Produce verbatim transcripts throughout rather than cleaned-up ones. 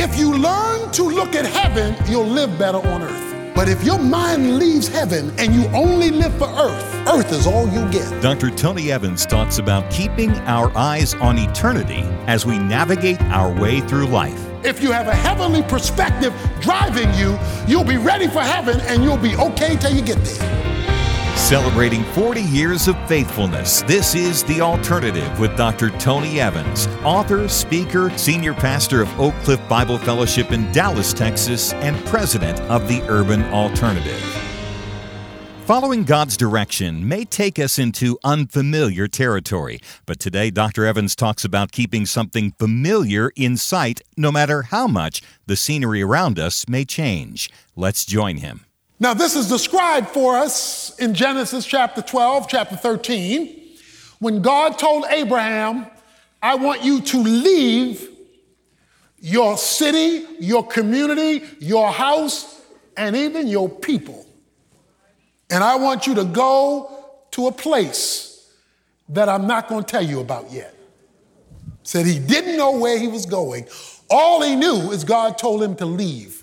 If you learn to look at heaven, you'll live better on earth. But if your mind leaves heaven and you only live for earth, earth is all you get. Doctor Tony Evans talks about keeping our eyes on eternity as we navigate our way through life. If you have a heavenly perspective driving you, you'll be ready for heaven and you'll be okay till you get there. Celebrating forty years of faithfulness, this is The Alternative with Doctor Tony Evans, author, speaker, senior pastor of Oak Cliff Bible Fellowship in Dallas, Texas, and president of the Urban Alternative. Following God's direction may take us into unfamiliar territory, but today Doctor Evans talks about keeping something familiar in sight no matter how much the scenery around us may change. Let's join him. Now, this is described for us in Genesis chapter twelve, chapter thirteen, when God told Abraham, I want you to leave your city, your community, your house, and even your people. And I want you to go to a place that I'm not going to tell you about yet. Said he didn't know where he was going. All he knew is God told him to leave,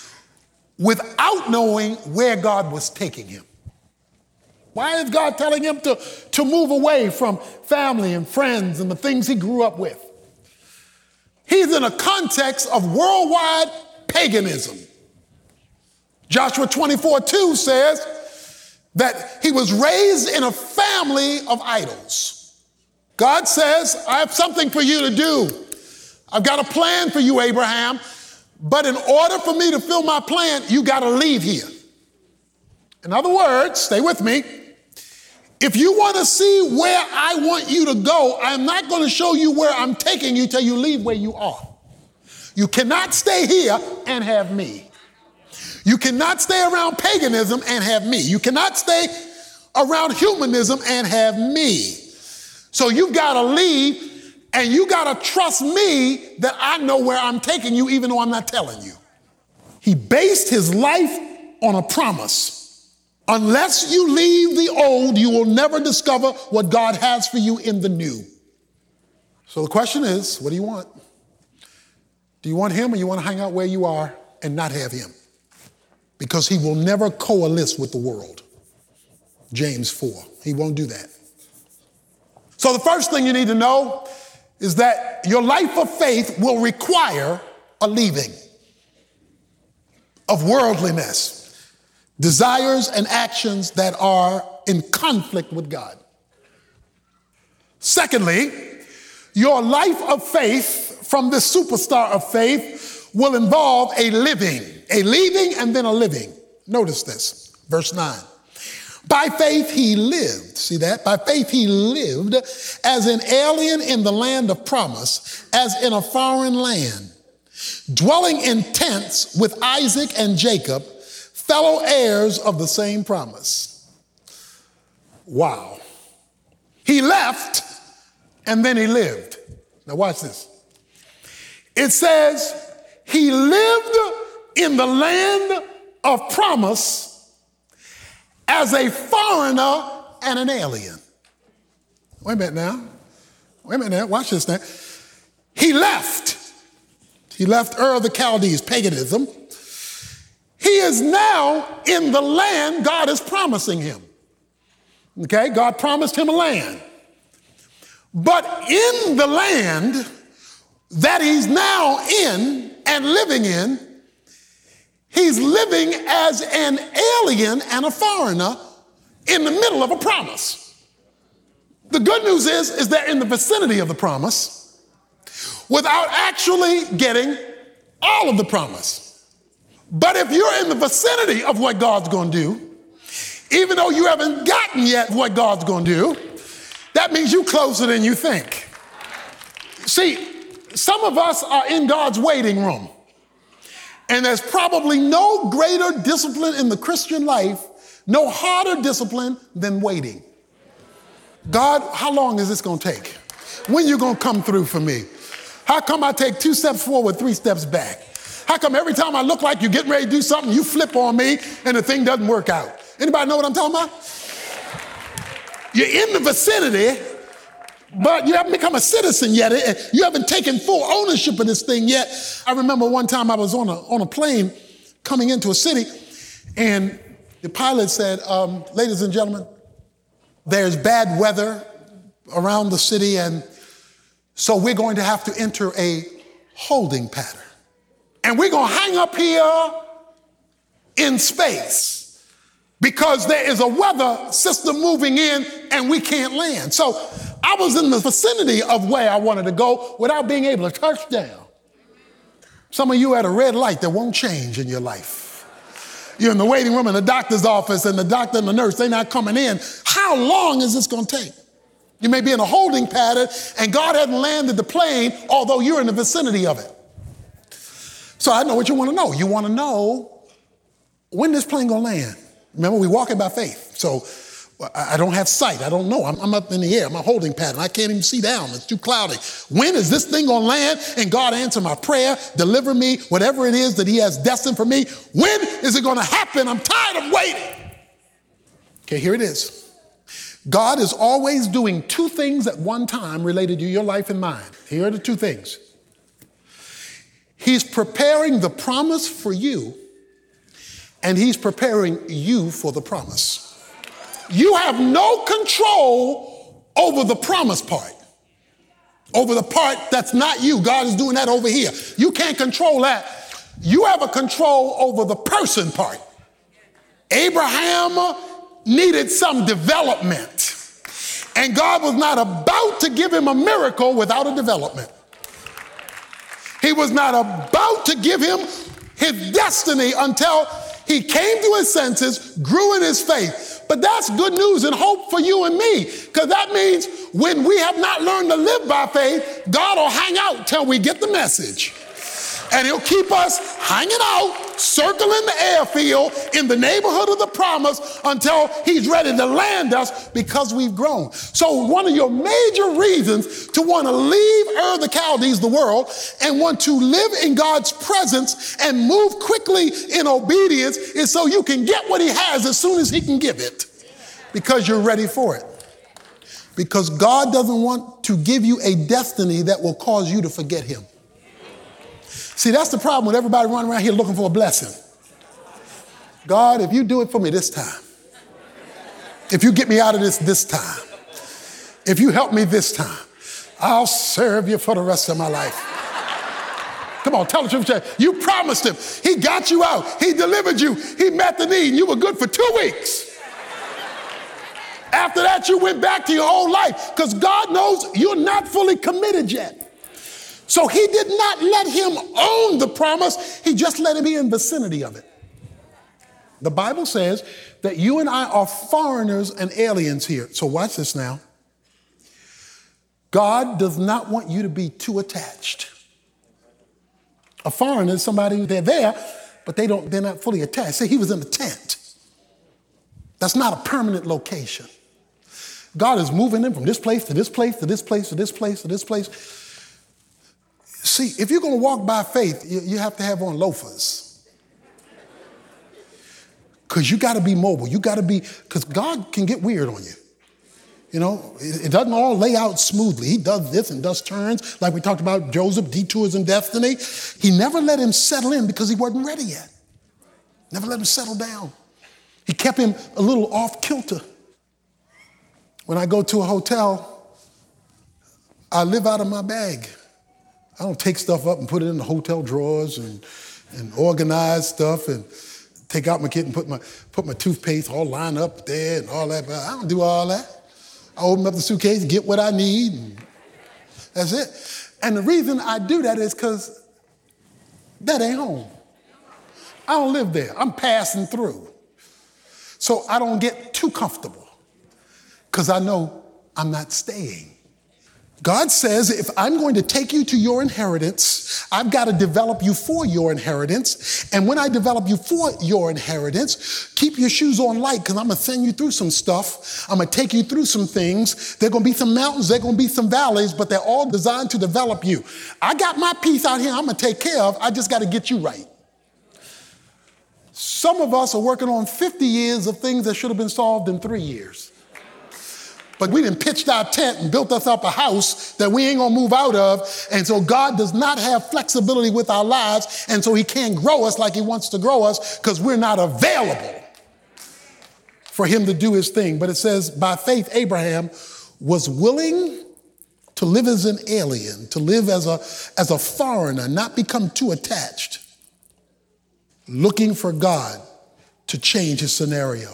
without knowing where God was taking him. Why is God telling him to, to move away from family and friends and the things he grew up with? He's in a context of worldwide paganism. Joshua twenty-four two says that he was raised in a family of idols. God says, I have something for you to do. I've got a plan for you, Abraham. But in order for me to fill my plan, you got to leave here. In other words, stay with me. If you want to see where I want you to go, I'm not going to show you where I'm taking you till you leave where you are. You cannot stay here and have me. You cannot stay around paganism and have me. You cannot stay around humanism and have me. So you've got to leave. And you got to trust me that I know where I'm taking you, even though I'm not telling you. He based his life on a promise. Unless you leave the old, you will never discover what God has for you in the new. So the question is, what do you want? Do you want him, or you want to hang out where you are and not have him? Because he will never coalesce with the world. James four. He won't do that. So the first thing you need to know is that your life of faith will require a leaving of worldliness, desires and actions that are in conflict with God. Secondly, your life of faith from this superstar of faith will involve a living, a leaving and then a living. Notice this, verse nine. By faith he lived, see that? By faith he lived as an alien in the land of promise, as in a foreign land, dwelling in tents with Isaac and Jacob, fellow heirs of the same promise. Wow. He left and then he lived. Now watch this. It says he lived in the land of promise as a foreigner and an alien. Wait a minute now. Wait a minute now. Watch this now. He left. He left Ur of the Chaldees, paganism. He is now in the land God is promising him. Okay, God promised him a land. But in the land that he's now in and living in, he's living as an alien and a foreigner in the middle of a promise. The good news is, is they're in the vicinity of the promise without actually getting all of the promise. But if you're in the vicinity of what God's going to do, even though you haven't gotten yet what God's going to do, that means you're closer than you think. See, some of us are in God's waiting room. And there's probably no greater discipline in the Christian life, no harder discipline than waiting. God, how long is this going to take? When you going to come through for me? How come I take two steps forward, three steps back? How come every time I look like you're getting ready to do something, you flip on me and the thing doesn't work out? Anybody know what I'm talking about? You're in the vicinity but you haven't become a citizen yet. You haven't taken full ownership of this thing yet. I remember one time I was on a, on a plane coming into a city, and the pilot said, um, ladies and gentlemen, there's bad weather around the city, and so we're going to have to enter a holding pattern. And we're going to hang up here in space because there is a weather system moving in and we can't land. So I was in the vicinity of where I wanted to go without being able to touch down. Some of you at a red light that won't change in your life. You're in the waiting room in the doctor's office and the doctor and the nurse, they're not coming in. How long is this going to take? You may be in a holding pattern and God hasn't landed the plane, although you're in the vicinity of it. So I know what you want to know. You want to know when this plane going to land. Remember, we walking by faith. So I don't have sight. I don't know. I'm, I'm up in the air. I'm a holding pattern. I can't even see down. It's too cloudy. When is this thing going to land and God answer my prayer, deliver me, whatever it is that he has destined for me? When is it going to happen? I'm tired of waiting. Okay, here it is. God is always doing two things at one time related to your life and mine. Here are the two things. He's preparing the promise for you, and he's preparing you for the promise. You have no control over the promise part, over the part that's not you. God is doing that over here. You can't control that. You have a control over the person part. Abraham needed some development, and God was not about to give him a miracle without a development. He was not about to give him his destiny until he came to his senses, grew in his faith. But that's good news and hope for you and me, because that means when we have not learned to live by faith, God will hang out till we get the message. And he'll keep us hanging out, circling the airfield in the neighborhood of the promise until he's ready to land us because we've grown. So one of your major reasons to want to leave Ur the Chaldees, the world, and want to live in God's presence and move quickly in obedience is so you can get what he has as soon as he can give it, because you're ready for it. Because God doesn't want to give you a destiny that will cause you to forget him. See, that's the problem with everybody running around here looking for a blessing. God, if you do it for me this time, if you get me out of this this time, if you help me this time, I'll serve you for the rest of my life. Come on, tell the truth. You promised him. He got you out. He delivered you. He met the need. You were good for two weeks. After that, you went back to your old life because God knows you're not fully committed yet. So he did not let him own the promise. He just let him be in vicinity of it. The Bible says that you and I are foreigners and aliens here. So watch this now. God does not want you to be too attached. A foreigner is somebody, they're there, but they don't, they're not fully attached. See, he was in a tent. That's not a permanent location. God is moving them from this place to this place to this place to this place to this place. See, if you're going to walk by faith, you, you have to have on loafers. Because you got to be mobile. You got to be, because God can get weird on you. You know, it, it doesn't all lay out smoothly. He does this and does turns, like we talked about Joseph, detours in destiny. He never let him settle in because he wasn't ready yet. Never let him settle down. He kept him a little off kilter. When I go to a hotel, I live out of my bag. I don't take stuff up and put it in the hotel drawers and, and organize stuff and take out my kit and put my put my toothpaste all lined up there and all that. But I don't do all that. I open up the suitcase, get what I need, and that's it. And the reason I do that is because that ain't home. I don't live there. I'm passing through. So I don't get too comfortable because I know I'm not staying. God says, if I'm going to take you to your inheritance, I've got to develop you for your inheritance. And when I develop you for your inheritance, keep your shoes on light because I'm going to send you through some stuff. I'm going to take you through some things. There are going to be some mountains. There are going to be some valleys, but they're all designed to develop you. I got my piece out here I'm going to take care of. I just got to get you right. Some of us are working on fifty years of things that should have been solved in three years. But we done pitched our tent and built us up a house that we ain't gonna move out of. And so God does not have flexibility with our lives. And so he can't grow us like he wants to grow us because we're not available for him to do his thing. But it says, by faith, Abraham was willing to live as an alien, to live as a, as a foreigner, not become too attached, looking for God to change his scenario.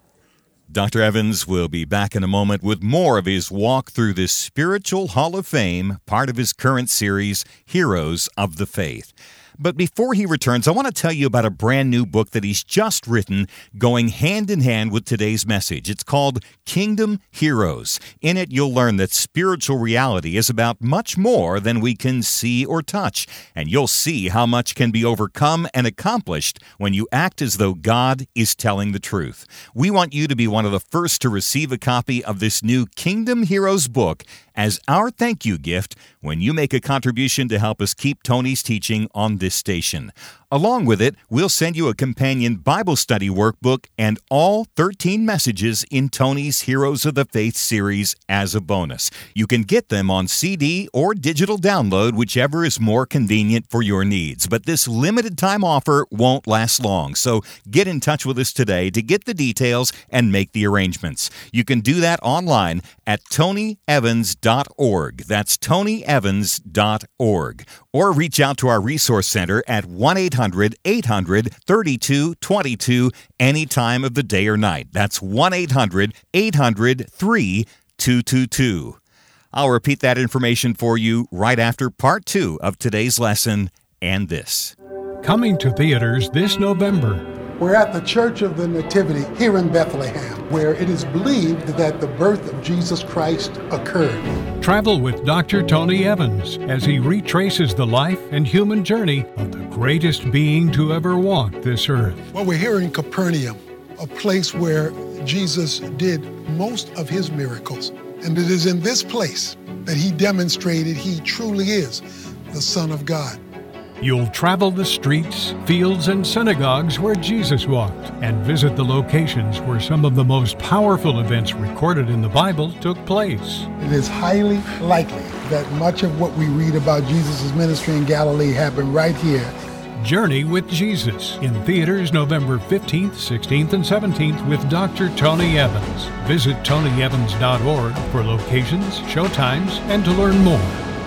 Doctor Evans will be back in a moment with more of his walk through this spiritual hall of fame, part of his current series, Heroes of the Faith. But before he returns, I want to tell you about a brand new book that he's just written, going hand in hand with today's message. It's called Kingdom Heroes. In it, you'll learn that spiritual reality is about much more than we can see or touch, and you'll see how much can be overcome and accomplished when you act as though God is telling the truth. We want you to be one of the first to receive a copy of this new Kingdom Heroes book as our thank you gift when you make a contribution to help us keep Tony's teaching on this station. Along with it, we'll send you a companion Bible study workbook and all thirteen messages in Tony's Heroes of the Faith series as a bonus. You can get them on C D or digital download, whichever is more convenient for your needs. But this limited time offer won't last long, so get in touch with us today to get the details and make the arrangements. You can do that online at tony evans dot org. That's tony evans dot org. Or reach out to our resource center at one eight hundred eight hundred thirty-two twenty-two any time of the day or night. That's one eight hundred eight hundred three two two two. I'll repeat that information for you right after part two of today's lesson and this. Coming to theaters this November. We're at the Church of the Nativity here in Bethlehem, where it is believed that the birth of Jesus Christ occurred. Travel with Doctor Tony Evans as he retraces the life and human journey of the greatest being to ever walk this earth. Well, we're here in Capernaum, a place where Jesus did most of his miracles. And it is in this place that he demonstrated he truly is the Son of God. You'll travel the streets, fields, and synagogues where Jesus walked and visit the locations where some of the most powerful events recorded in the Bible took place. It is highly likely that much of what we read about Jesus' ministry in Galilee happened right here. Journey with Jesus in theaters November fifteenth, sixteenth, and seventeenth with Doctor Tony Evans. Visit tony evans dot org for locations, showtimes, and to learn more.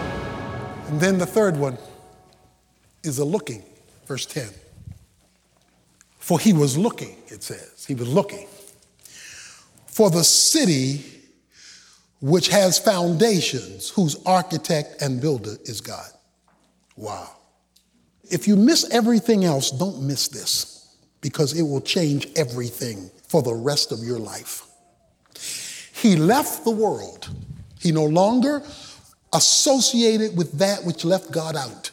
And then the third one is a looking, verse ten. For he was looking, it says. He was looking for the city which has foundations, whose architect and builder is God. Wow. If you miss everything else, don't miss this, because it will change everything for the rest of your life. He left the world. He no longer associated with that which left God out.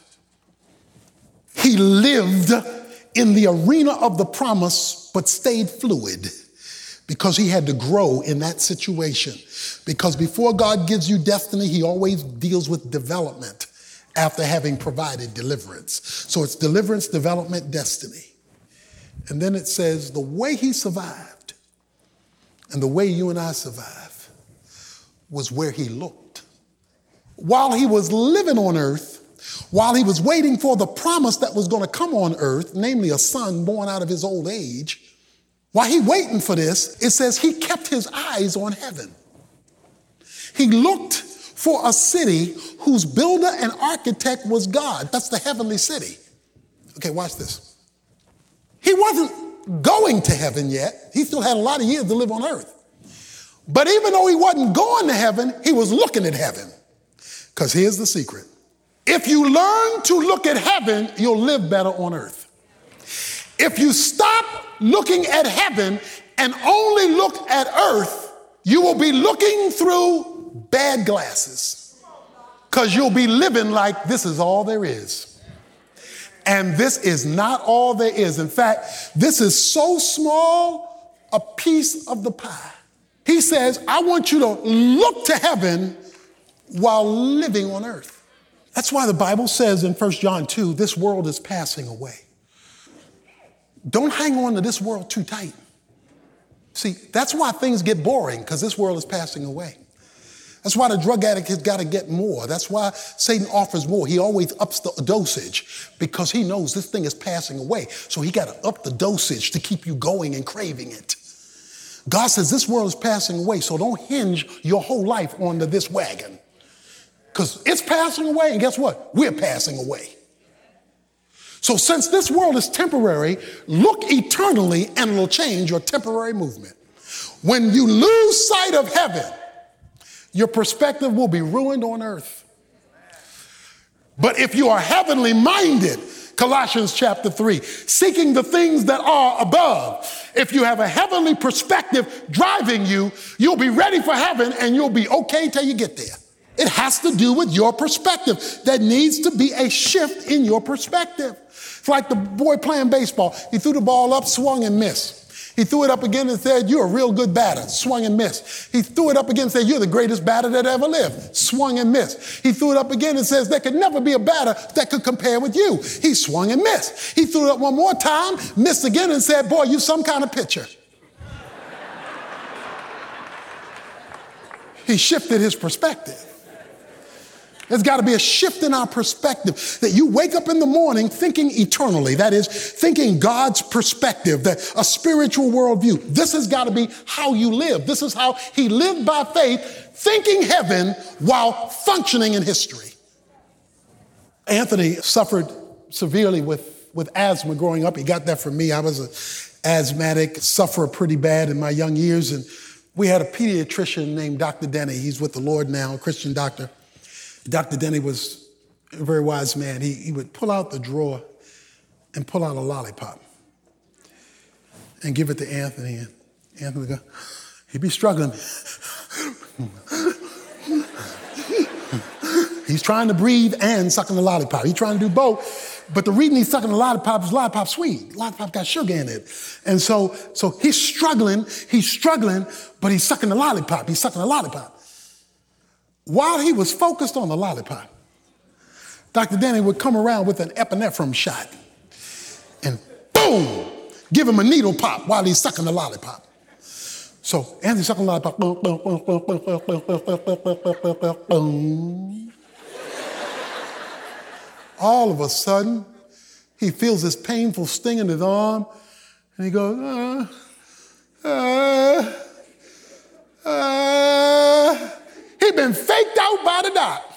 He lived in the arena of the promise, but stayed fluid because he had to grow in that situation. Because before God gives you destiny, he always deals with development after having provided deliverance. So it's deliverance, development, destiny. And then it says the way he survived and the way you and I survive was where he looked. While he was living on earth, while he was waiting for the promise that was going to come on earth, namely a son born out of his old age, while he waiting for this, it says he kept his eyes on heaven. He looked for a city whose builder and architect was God. That's the heavenly city. Okay, watch this. He wasn't going to heaven yet. He still had a lot of years to live on earth. But even though he wasn't going to heaven, he was looking at heaven. Because here's the secret. If you learn to look at heaven, you'll live better on earth. If you stop looking at heaven and only look at earth, you will be looking through bad glasses, because you'll be living like this is all there is. And this is not all there is. In fact, this is so small a piece of the pie. He says, I want you to look to heaven while living on earth. That's why the Bible says in First John two, this world is passing away. Don't hang on to this world too tight. See, that's why things get boring, because this world is passing away. That's why the drug addict has got to get more. That's why Satan offers more. He always ups the dosage because he knows this thing is passing away. So he got to up the dosage to keep you going and craving it. God says this world is passing away, so don't hinge your whole life onto this wagon. Because it's passing away, and guess what? We're passing away. So since this world is temporary, look eternally and it'll change your temporary movement. When you lose sight of heaven, your perspective will be ruined on earth. But if you are heavenly minded, Colossians chapter three, seeking the things that are above, if you have a heavenly perspective driving you, you'll be ready for heaven and you'll be okay till you get there. It has to do with your perspective. There needs to be a shift in your perspective. It's like the boy playing baseball. He threw the ball up, swung and missed. He threw it up again and said, you're a real good batter, swung and missed. He threw it up again and said, you're the greatest batter that ever lived, swung and missed. He threw it up again and says, there could never be a batter that could compare with you. He swung and missed. He threw it up one more time, missed again and said, boy, you some kind of pitcher. He shifted his perspective. There's got to be a shift in our perspective, that you wake up in the morning thinking eternally. That is, thinking God's perspective, that a spiritual worldview. This has got to be how you live. This is how he lived by faith, thinking heaven while functioning in history. Anthony suffered severely with, with asthma growing up. He got that from me. I was an asthmatic, sufferer pretty bad in my young years. And we had a pediatrician named Doctor Denny. He's with the Lord now, a Christian doctor. Doctor Denny was a very wise man. He, he would pull out the drawer and pull out a lollipop and give it to Anthony. And Anthony would go, he'd be struggling. He's trying to breathe and sucking the lollipop. He's trying to do both. But the reason he's sucking the lollipop is lollipop sweet. Lollipop got sugar in it. And so, so he's struggling, he's struggling, but he's sucking the lollipop. He's sucking the lollipop. While he was focused on the lollipop, Doctor Denny would come around with an epinephrine shot and boom, give him a needle pop while he's sucking the lollipop. So Anthony's sucking the lollipop. Boom, boom, boom, boom, boom, boom, boom, boom. All of a sudden, he feels this painful sting in his arm, and he goes, uh, uh, uh. He'd been faked out by the doc.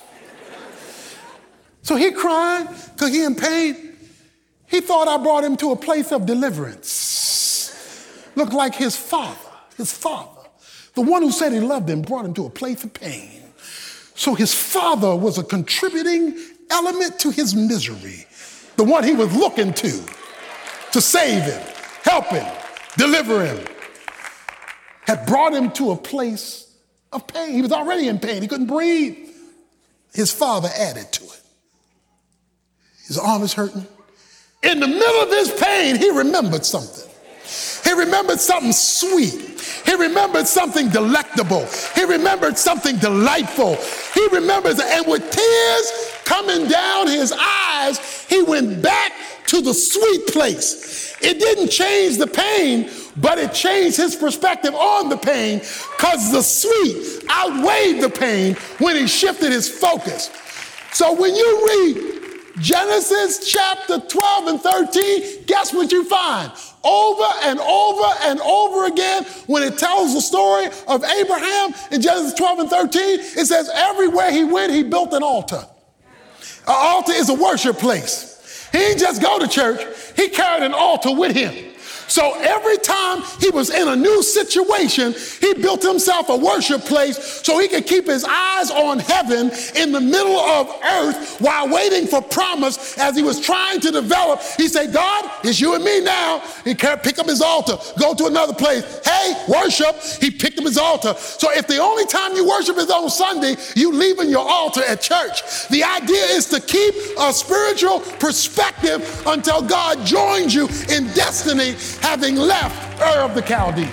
So he crying because he in pain. He thought I brought him to a place of deliverance. Looked like his father, his father, the one who said he loved him, brought him to a place of pain. So his father was a contributing element to his misery, the one he was looking to, to save him, help him, deliver him, had brought him to a place of pain. He was already in pain. He couldn't breathe. His father added to it. His arm is hurting. In the middle of his pain, he remembered something. He remembered something sweet. He remembered something delectable. He remembered something delightful. He remembers, and with tears coming down his eyes, he went back to the sweet place. It didn't change the pain, but it changed his perspective on the pain, because the sweet outweighed the pain when he shifted his focus. So when you read Genesis chapter twelve and thirteen, guess what you find? Over and over and over again, when it tells the story of Abraham in Genesis twelve and thirteen, it says everywhere he went, he built an altar. An altar is a worship place. He didn't just go to church, he carried an altar with him. So every time he was in a new situation, he built himself a worship place so he could keep his eyes on heaven in the middle of earth while waiting for promise as he was trying to develop. He said, God, it's you and me now. He can't pick up his altar, go to another place. Hey, worship. He picked up his altar. So if the only time you worship is on Sunday, you leaving your altar at church. The idea is to keep a spiritual perspective until God joins you in destiny, having left Ur of the Chaldees.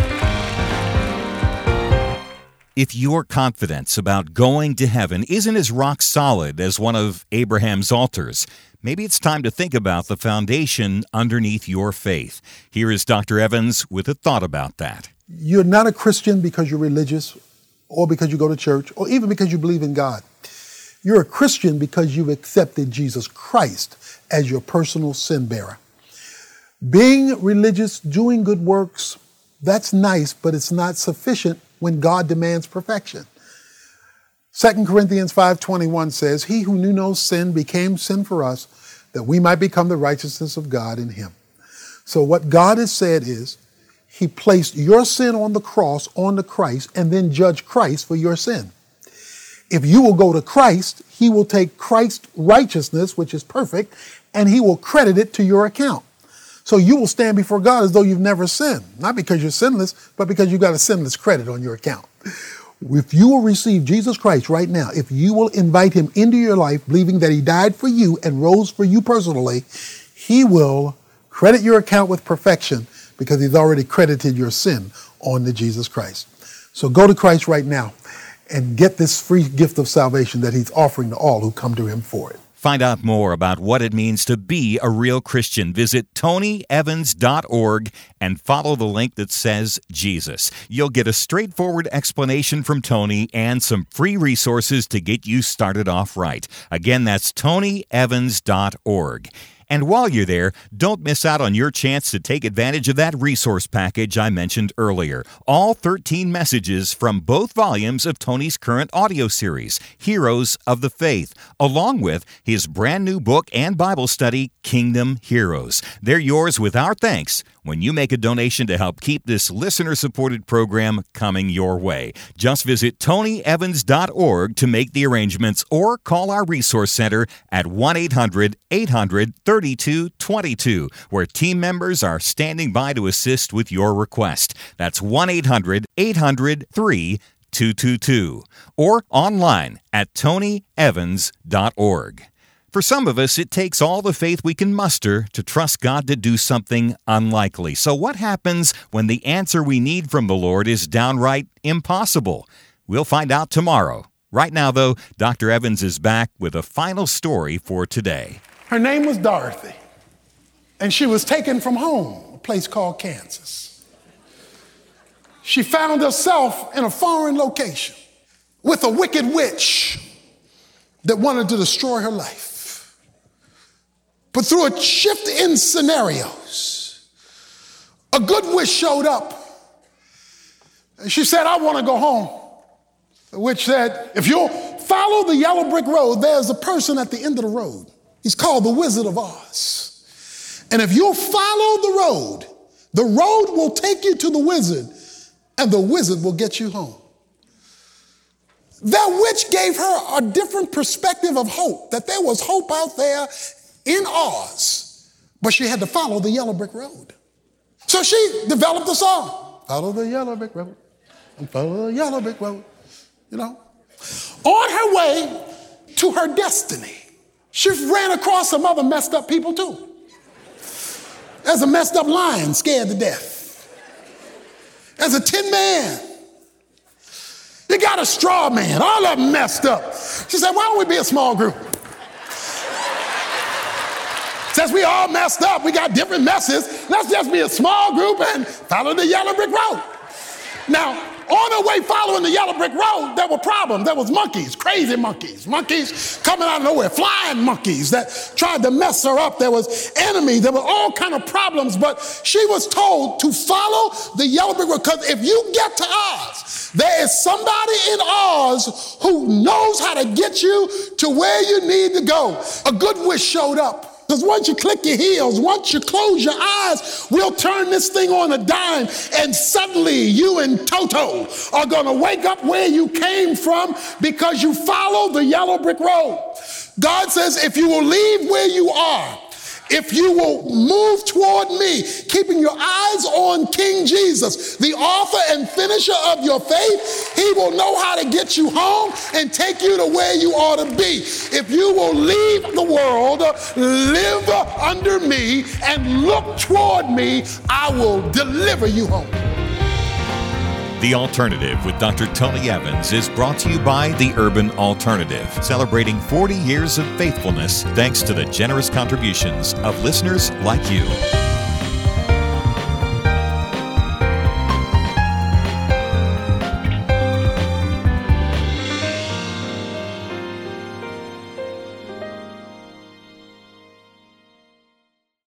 If your confidence about going to heaven isn't as rock solid as one of Abraham's altars, maybe it's time to think about the foundation underneath your faith. Here is Doctor Evans with a thought about that. You're not a Christian because you're religious or because you go to church or even because you believe in God. You're a Christian because you've accepted Jesus Christ as your personal sin bearer. Being religious, doing good works, that's nice, but it's not sufficient when God demands perfection. Second Corinthians five twenty-one says, "He who knew no sin became sin for us, that we might become the righteousness of God in him." So what God has said is, he placed your sin on the cross, on the Christ, and then judged Christ for your sin. If you will go to Christ, he will take Christ's righteousness, which is perfect, and he will credit it to your account. So you will stand before God as though you've never sinned, not because you're sinless, but because you've got a sinless credit on your account. If you will receive Jesus Christ right now, if you will invite him into your life, believing that he died for you and rose for you personally, he will credit your account with perfection because he's already credited your sin on to Jesus Christ. So go to Christ right now and get this free gift of salvation that he's offering to all who come to him for it. Find out more about what it means to be a real Christian. Visit tony evans dot org and follow the link that says Jesus. You'll get a straightforward explanation from Tony and some free resources to get you started off right. Again, that's tony evans dot org. And while you're there, don't miss out on your chance to take advantage of that resource package I mentioned earlier. All thirteen messages from both volumes of Tony's current audio series, Heroes of the Faith, along with his brand new book and Bible study, Kingdom Heroes. They're yours with our thanks when you make a donation to help keep this listener-supported program coming your way. Just visit tony evans dot org to make the arrangements or call our resource center at one eight hundred eight hundred thirty-two twenty-two, where team members are standing by to assist with your request. That's one eight hundred eight hundred three two two two, or online at tony evans dot org. For some of us, it takes all the faith we can muster to trust God to do something unlikely. So what happens when the answer we need from the Lord is downright impossible? We'll find out tomorrow. Right now, though, Doctor Evans is back with a final story for today. Her name was Dorothy, and she was taken from home, a place called Kansas. She found herself in a foreign location with a wicked witch that wanted to destroy her life. But through a shift in scenarios, a good witch showed up. And she said, "I want to go home." The witch said, "If you'll follow the yellow brick road, there's a person at the end of the road. He's called the Wizard of Oz. And if you'll follow the road, the road will take you to the wizard, and the wizard will get you home." That witch gave her a different perspective of hope, that there was hope out there in Oz, but she had to follow the yellow brick road. So she developed a song. Follow the yellow brick road, and follow the yellow brick road, you know. On her way to her destiny, she ran across some other messed up people too. There's a messed up lion scared to death. There's a tin man. You got a straw man, all of them messed up. She said, "Why don't we be a small group? Since we all messed up, we got different messes, let's just be a small group and follow the yellow brick road." Now, on her way following the yellow brick road, there were problems. There was monkeys, crazy monkeys, monkeys coming out of nowhere, flying monkeys that tried to mess her up. There was enemies. There were all kind of problems, but she was told to follow the yellow brick road, because if you get to Oz, there is somebody in Oz who knows how to get you to where you need to go. A good witch showed up. Because once you click your heels, once you close your eyes, we'll turn this thing on a dime, and suddenly you and Toto are going to wake up where you came from because you follow the yellow brick road. God says, if you will leave where you are, if you will move toward me, keeping your eyes on King Jesus, the author and finisher of your faith, he will know how to get you home and take you to where you ought to be. If you will leave the world, live under me, and look toward me, I will deliver you home. The Alternative with Doctor Tony Evans is brought to you by the Urban Alternative, celebrating forty years of faithfulness thanks to the generous contributions of listeners like you.